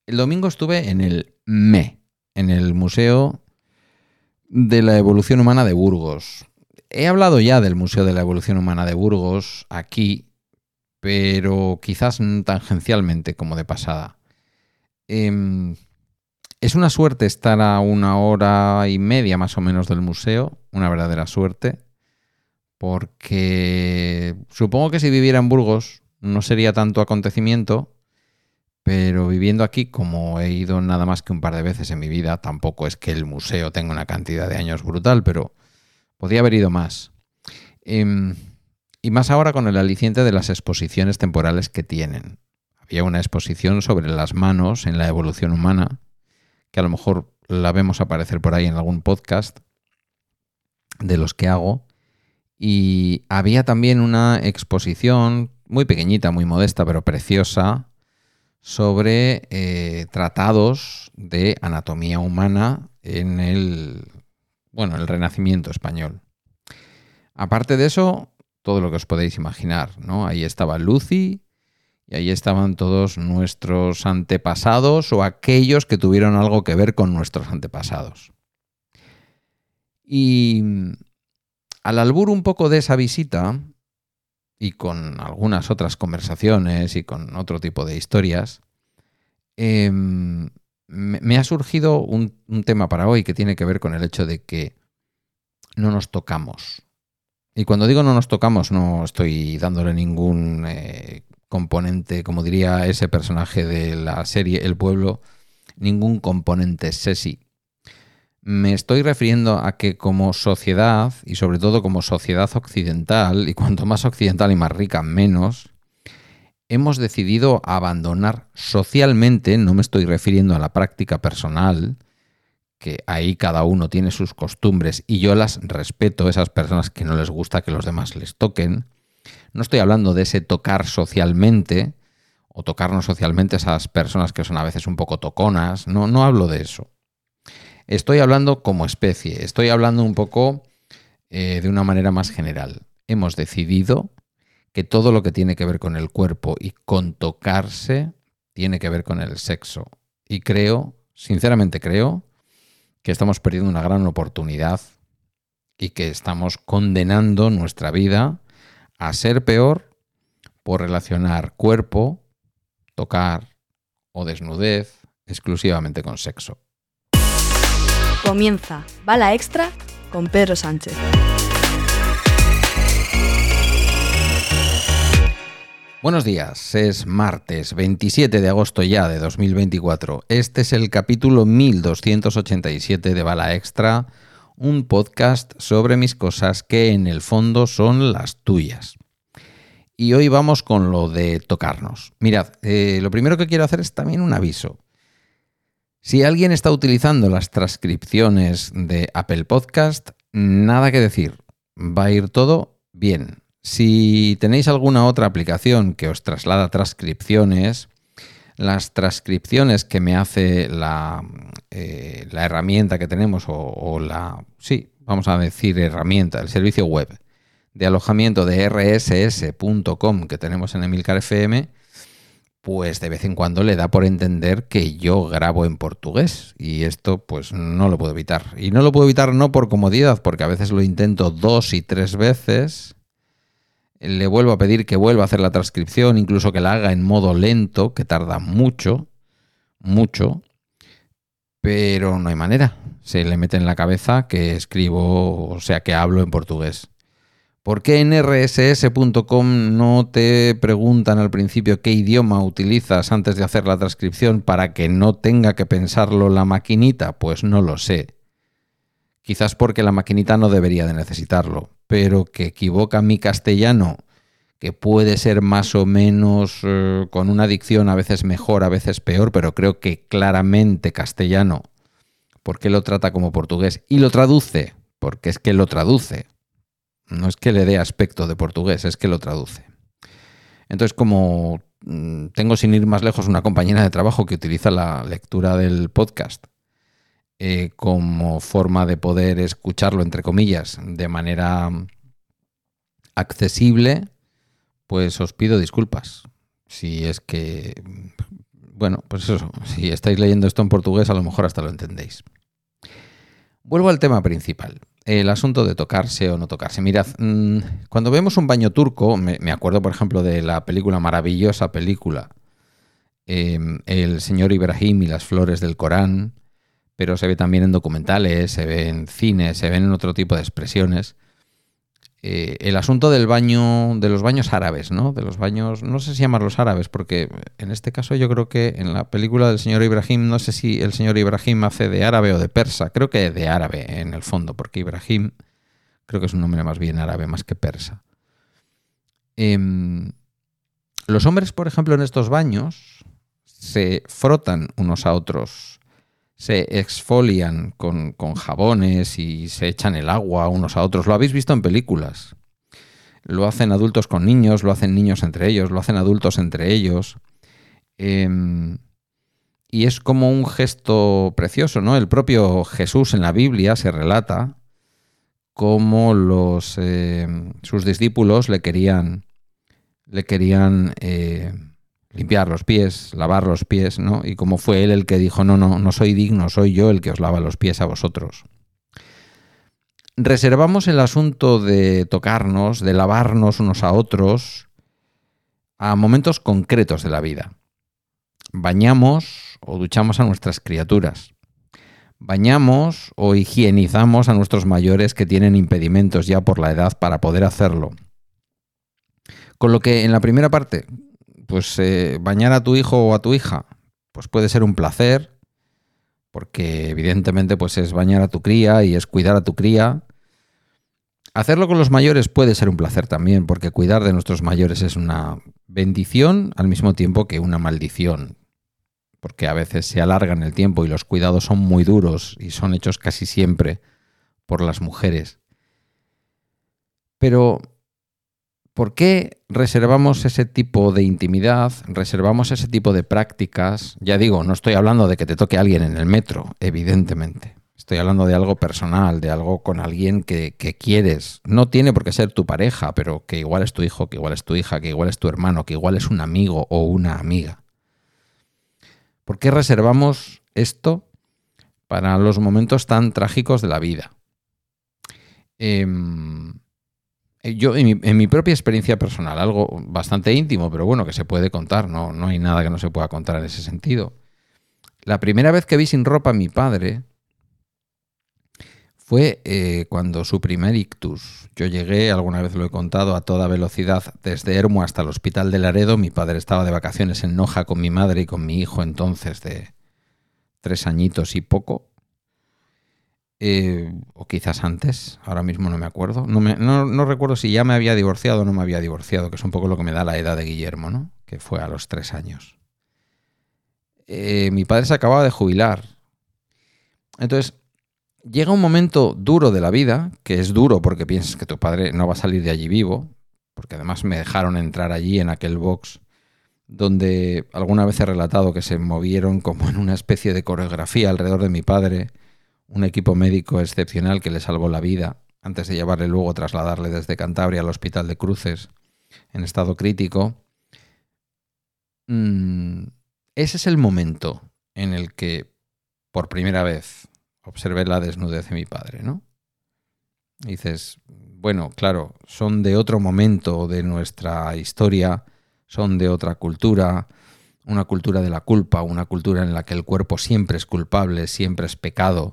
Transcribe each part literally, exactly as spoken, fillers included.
El domingo estuve en el M E, en el Museo de la Evolución Humana de Burgos. He hablado ya del Museo de la Evolución Humana de Burgos aquí, pero quizás tangencialmente como de pasada. Eh, es una suerte estar a una hora y media más o menos del museo, una verdadera suerte, porque supongo que si viviera en Burgos no sería tanto acontecimiento, pero viviendo aquí, como he ido nada más que un par de veces en mi vida, tampoco es que el museo tenga una cantidad de años brutal, pero podría haber ido más. Eh, y más ahora con el aliciente de las exposiciones temporales que tienen. Había una exposición sobre las manos en la evolución humana, que a lo mejor la vemos aparecer por ahí en algún podcast de los que hago. Y había también una exposición muy pequeñita, muy modesta, pero preciosa, sobre eh, tratados de anatomía humana en el, bueno, el Renacimiento español. Aparte de eso, todo lo que os podéis imaginar, ¿no? Ahí estaba Lucy y ahí estaban todos nuestros antepasados o aquellos que tuvieron algo que ver con nuestros antepasados. Y al albur un poco de esa visita, y con algunas otras conversaciones y con otro tipo de historias, eh, me, me ha surgido un, un tema para hoy que tiene que ver con el hecho de que no nos tocamos. Y cuando digo no nos tocamos, no estoy dándole ningún eh, componente, como diría ese personaje de la serie El Pueblo, ningún componente sexy. Me estoy refiriendo a que como sociedad, y sobre todo como sociedad occidental, y cuanto más occidental y más rica, menos, hemos decidido abandonar socialmente, no me estoy refiriendo a la práctica personal, que ahí cada uno tiene sus costumbres y yo las respeto, esas personas que no les gusta que los demás les toquen. No estoy hablando de ese tocar socialmente, o tocarnos socialmente esas personas que son a veces un poco toconas, no, no hablo de eso. Estoy hablando como especie, estoy hablando un poco eh, de una manera más general. Hemos decidido que todo lo que tiene que ver con el cuerpo y con tocarse tiene que ver con el sexo. Y creo, sinceramente creo, que estamos perdiendo una gran oportunidad y que estamos condenando nuestra vida a ser peor por relacionar cuerpo, tocar o desnudez exclusivamente con sexo. Comienza Bala Extra con Pedro Sánchez. Buenos días, es martes veintisiete de agosto ya de dos mil veinticuatro. Este es el capítulo mil doscientos ochenta y siete de Bala Extra, un podcast sobre mis cosas que en el fondo son las tuyas. Y hoy vamos con lo de tocarnos. Mirad, eh, lo primero que quiero hacer es también un aviso. Si alguien está utilizando las transcripciones de Apple Podcast, nada que decir. Va a ir todo bien. Si tenéis alguna otra aplicación que os traslada transcripciones, las transcripciones que me hace la, eh, la herramienta que tenemos, o, o la, sí, vamos a decir herramienta, el servicio web de alojamiento de erre ese ese punto com que tenemos en Emilcar F M, pues de vez en cuando le da por entender que yo grabo en portugués y esto pues no lo puedo evitar. Y no lo puedo evitar no por comodidad, porque a veces lo intento dos y tres veces, le vuelvo a pedir que vuelva a hacer la transcripción, incluso que la haga en modo lento, que tarda mucho, mucho, pero no hay manera. Se le mete en la cabeza que escribo, o sea, que hablo en portugués. ¿Por qué en erre ese ese punto com no te preguntan al principio qué idioma utilizas antes de hacer la transcripción para que no tenga que pensarlo la maquinita? Pues no lo sé. Quizás porque la maquinita no debería de necesitarlo, pero que equivoca mi castellano, que puede ser más o menos eh, con una dicción a veces mejor, a veces peor, pero creo que claramente castellano, porque lo trata como portugués y lo traduce, porque es que lo traduce. No es que le dé aspecto de portugués, es que lo traduce. Entonces, como tengo sin ir más lejos una compañera de trabajo que utiliza la lectura del podcast eh, como forma de poder escucharlo, entre comillas, de manera accesible, pues os pido disculpas. Si es que Bueno, pues eso, si estáis leyendo esto en portugués, a lo mejor hasta lo entendéis. Vuelvo al tema principal, el asunto de tocarse o no tocarse. Mirad, cuando vemos un baño turco, me, me acuerdo, por ejemplo, de la película, maravillosa película, eh, El señor Ibrahim y las flores del Corán, pero se ve también en documentales, se ve en cine, se ve en otro tipo de expresiones. Eh, el asunto del baño, de los baños árabes, ¿no? De los baños, no sé si llamarlos árabes, porque en este caso yo creo que en la película del señor Ibrahim, no sé si el señor Ibrahim hace de árabe o de persa, creo que de árabe en el fondo, porque Ibrahim creo que es un nombre más bien árabe, más que persa. Eh, los hombres, por ejemplo, en estos baños se frotan unos a otros, se exfolian con, con jabones y se echan el agua unos a otros. Lo habéis visto en películas. Lo hacen adultos con niños, lo hacen niños entre ellos, lo hacen adultos entre ellos. Eh, y es como un gesto precioso, ¿no? El propio Jesús en la Biblia se relata cómo los, eh, sus discípulos le querían, le querían eh, limpiar los pies, lavar los pies, ¿no? Y cómo fue él el que dijo, no, no, no soy digno, soy yo el que os lava los pies a vosotros. Reservamos el asunto de tocarnos, de lavarnos unos a otros, a momentos concretos de la vida. Bañamos o duchamos a nuestras criaturas. Bañamos o higienizamos a nuestros mayores que tienen impedimentos ya por la edad para poder hacerlo. Con lo que en la primera parte, pues eh, bañar a tu hijo o a tu hija, pues puede ser un placer, porque evidentemente pues es bañar a tu cría y es cuidar a tu cría. Hacerlo con los mayores puede ser un placer también, porque cuidar de nuestros mayores es una bendición al mismo tiempo que una maldición, porque a veces se alarga en el tiempo y los cuidados son muy duros y son hechos casi siempre por las mujeres. Pero ¿por qué reservamos ese tipo de intimidad, reservamos ese tipo de prácticas? Ya digo, no estoy hablando de que te toque alguien en el metro, evidentemente. Estoy hablando de algo personal, de algo con alguien que, que quieres. No tiene por qué ser tu pareja, pero que igual es tu hijo, que igual es tu hija, que igual es tu hermano, que igual es un amigo o una amiga. ¿Por qué reservamos esto para los momentos tan trágicos de la vida? Eh, yo, en mi, en mi propia experiencia personal, algo bastante íntimo, pero bueno, que se puede contar, no, no hay nada que no se pueda contar en ese sentido. La primera vez que vi sin ropa a mi padre fue eh, cuando su primer ictus. Yo llegué, alguna vez lo he contado, a toda velocidad desde Ermua hasta el hospital de Laredo. Mi padre estaba de vacaciones en Noja con mi madre y con mi hijo entonces de tres añitos y poco. Eh, o quizás antes, ahora mismo no me acuerdo. No, me, no, no recuerdo si ya me había divorciado o no me había divorciado, que es un poco lo que me da la edad de Guillermo, ¿no? Que fue a los tres años. Eh, mi padre se acababa de jubilar. Entonces, llega un momento duro de la vida, que es duro porque piensas que tu padre no va a salir de allí vivo, porque además me dejaron entrar allí en aquel box donde alguna vez he relatado que se movieron como en una especie de coreografía alrededor de mi padre, un equipo médico excepcional que le salvó la vida antes de llevarle luego, trasladarle desde Cantabria al Hospital de Cruces en estado crítico. Mm, ese es el momento en el que por primera vez observé la desnudez de mi padre, ¿no? Y dices, bueno, claro, son de otro momento de nuestra historia, son de otra cultura, una cultura de la culpa, una cultura en la que el cuerpo siempre es culpable, siempre es pecado.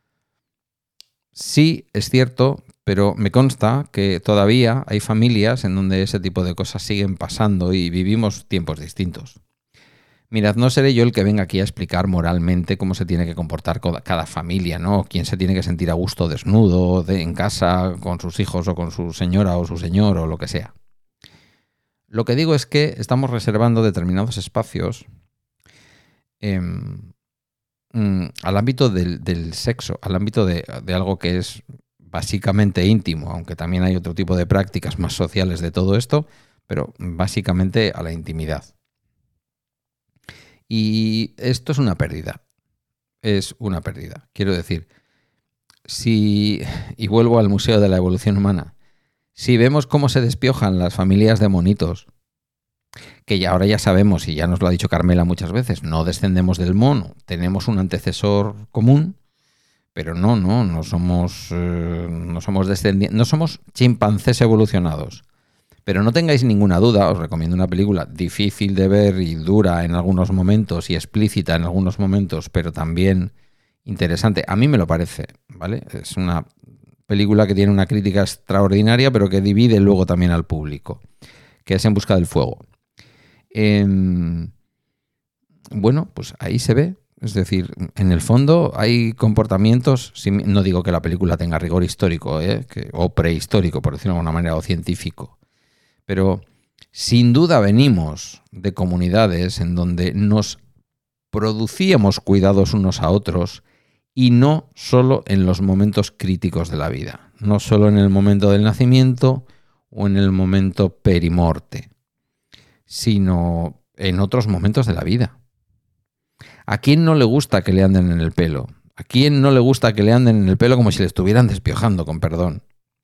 Sí, es cierto, pero me consta que todavía hay familias en donde ese tipo de cosas siguen pasando y vivimos tiempos distintos. Mirad, no seré yo el que venga aquí a explicar moralmente cómo se tiene que comportar cada familia, ¿no? Quién se tiene que sentir a gusto desnudo, de, en casa, con sus hijos o con su señora o su señor o lo que sea. Lo que digo es que estamos reservando determinados espacios eh, mm, al ámbito del, del sexo, al ámbito de, de algo que es básicamente íntimo, aunque también hay otro tipo de prácticas más sociales de todo esto, pero básicamente a la intimidad. Y esto es una pérdida, es una pérdida. Quiero decir, si, y vuelvo al Museo de la Evolución Humana, si vemos cómo se despiojan las familias de monitos que ya ahora ya sabemos, y ya nos lo ha dicho Carmela muchas veces, no descendemos del mono, tenemos un antecesor común, pero no, no, no somos, eh, no somos descendientes, no somos chimpancés evolucionados. Pero no tengáis ninguna duda, os recomiendo una película difícil de ver y dura en algunos momentos y explícita en algunos momentos, pero también interesante. A mí me lo parece, ¿vale? Es una película que tiene una crítica extraordinaria, pero que divide luego también al público, que es En busca del fuego. Eh, bueno, pues ahí se ve. Es decir, en el fondo hay comportamientos, no digo que la película tenga rigor histórico, ¿eh? que, o prehistórico, por decirlo de alguna manera, o científico, pero sin duda venimos de comunidades en donde nos producíamos cuidados unos a otros y no solo en los momentos críticos de la vida, no solo en el momento del nacimiento o en el momento perimorte, sino en otros momentos de la vida. ¿A quién no le gusta que le anden en el pelo? ¿A quién no le gusta que le anden en el pelo como si le estuvieran despiojando, con perdón?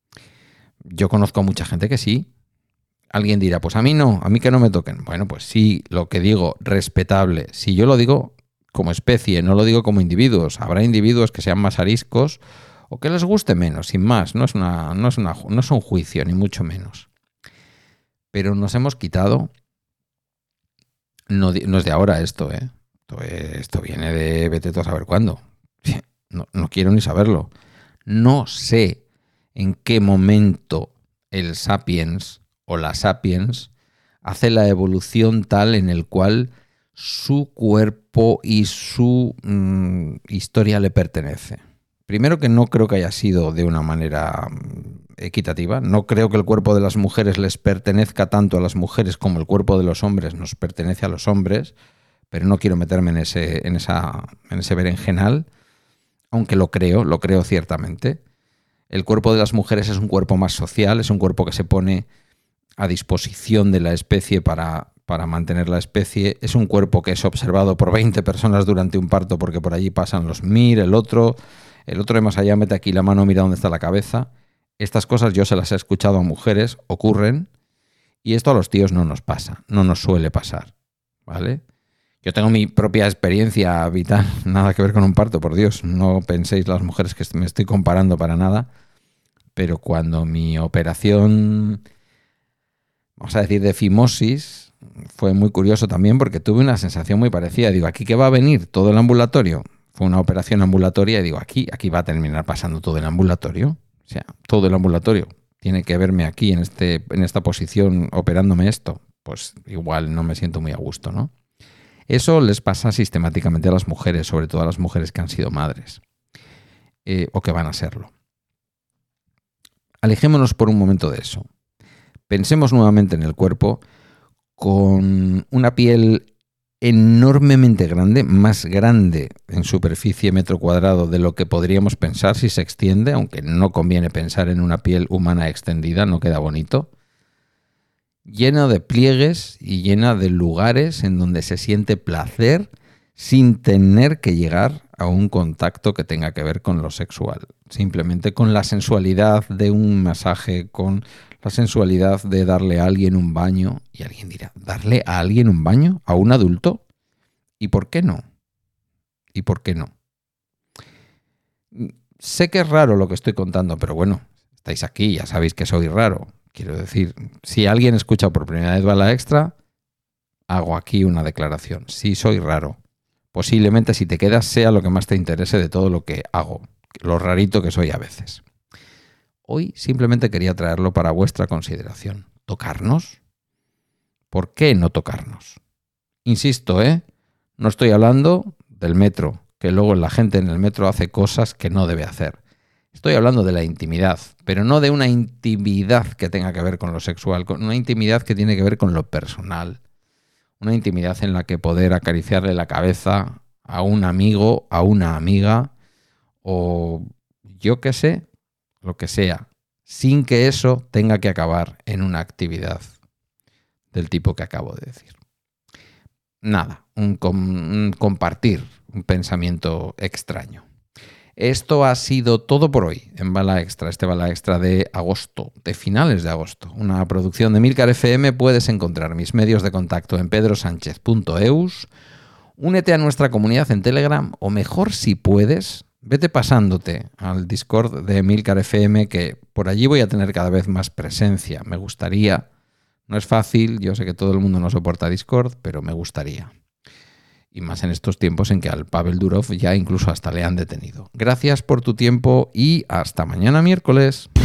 Yo conozco a mucha gente que sí. Alguien dirá, pues a mí no, a mí que no me toquen. Bueno, pues sí, lo que digo, respetable. Si yo lo digo como especie, no lo digo como individuos. Habrá individuos que sean más ariscos o que les guste menos, sin más. No es, una, no es, una, no es un juicio, ni mucho menos. Pero nos hemos quitado, no, no es de ahora esto, ¿eh? Esto, esto viene de vete tú a saber cuándo. No, no quiero ni saberlo. No sé en qué momento el Sapiens o la Sapiens hace la evolución tal en el cual su cuerpo y su mmm, historia le pertenece. Primero que no creo que haya sido de una manera equitativa. No creo que el cuerpo de las mujeres les pertenezca tanto a las mujeres como el cuerpo de los hombres nos pertenece a los hombres, pero no quiero meterme en ese, en esa, en ese berenjenal, aunque lo creo, lo creo ciertamente. El cuerpo de las mujeres es un cuerpo más social, es un cuerpo que se pone a disposición de la especie para, para mantener la especie. Es un cuerpo que es observado por veinte personas durante un parto porque por allí pasan los mir, el otro, el otro de más allá mete aquí la mano, mira dónde está la cabeza. Estas cosas yo se las he escuchado a mujeres, ocurren, y esto a los tíos no nos pasa, no nos suele pasar, ¿vale? Yo tengo mi propia experiencia vital, nada que ver con un parto, por Dios, no penséis las mujeres que me estoy comparando para nada, pero cuando mi operación, vamos a decir, de fimosis, fue muy curioso también porque tuve una sensación muy parecida. Digo, ¿aquí qué va a venir? ¿Todo el ambulatorio? Fue una operación ambulatoria y digo, aquí, aquí va a terminar pasando todo el ambulatorio. O sea, todo el ambulatorio tiene que verme aquí en, este, en esta posición operándome esto. Pues igual no me siento muy a gusto, ¿no? Eso les pasa sistemáticamente a las mujeres, sobre todo a las mujeres que han sido madres eh, o que van a serlo. Alejémonos por un momento de eso. Pensemos nuevamente en el cuerpo con una piel enormemente grande, más grande en superficie metro cuadrado de lo que podríamos pensar si se extiende, aunque no conviene pensar en una piel humana extendida, no queda bonito. Llena de pliegues y llena de lugares en donde se siente placer sin tener que llegar a un contacto que tenga que ver con lo sexual. Simplemente con la sensualidad de un masaje, con la sensualidad de darle a alguien un baño. Y alguien dirá, ¿darle a alguien un baño? ¿A un adulto? ¿Y por qué no? ¿Y por qué no? Sé que es raro lo que estoy contando, pero bueno, estáis aquí, ya sabéis que soy raro. Quiero decir, si alguien escucha por primera vez Bala Extra, hago aquí una declaración. Sí, soy raro. Posiblemente si te quedas sea lo que más te interese de todo lo que hago, lo rarito que soy a veces. Hoy simplemente quería traerlo para vuestra consideración. ¿Tocarnos? ¿Por qué no tocarnos? Insisto, ¿eh? No estoy hablando del metro, que luego la gente en el metro hace cosas que no debe hacer. Estoy hablando de la intimidad, pero no de una intimidad que tenga que ver con lo sexual, con una intimidad que tiene que ver con lo personal. Una intimidad en la que poder acariciarle la cabeza a un amigo, a una amiga, o yo qué sé, lo que sea, sin que eso tenga que acabar en una actividad del tipo que acabo de decir. Nada, un, com- un compartir, un pensamiento extraño. Esto ha sido todo por hoy en Bala Extra, este Bala Extra de agosto, de finales de agosto. Una producción de Emilcar F M. Puedes encontrar mis medios de contacto en pedro sánchez punto eus. Únete a nuestra comunidad en Telegram o mejor si puedes, vete pasándote al Discord de Emilcar F M, que por allí voy a tener cada vez más presencia. Me gustaría, no es fácil, yo sé que todo el mundo no soporta Discord, pero me gustaría. Y más en estos tiempos en que al Pavel Durov ya incluso hasta le han detenido. Gracias por tu tiempo y hasta mañana miércoles.